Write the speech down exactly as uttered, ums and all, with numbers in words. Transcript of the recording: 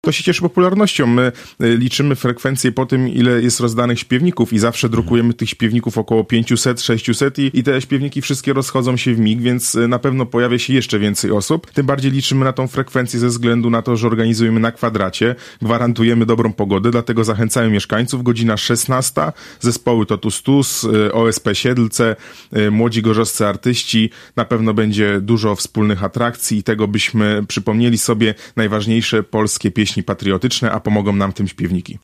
To się cieszy popularnością. My liczymy frekwencję po tym, ile jest rozdanych śpiewników i zawsze drukujemy tych śpiewników około pięćset, sześćset i, i te śpiewniki wszystkie rozchodzą się w mig, więc na pewno pojawia się jeszcze więcej osób. Tym bardziej liczymy na tą frekwencję ze względu na to, że organizujemy na kwadracie, gwarantujemy dobrą pogodę, dlatego zachęcamy mieszkańców. Godzina szesnasta, zespoły Totus Tus, O S P Siedlce, młodzi gorzowscy artyści. Na pewno będzie dużo wspólnych atrakcji i tego byśmy przypomnieli sobie najważniejsze polskie pieśni patriotyczne, a pomogą nam w tym śpiewniki.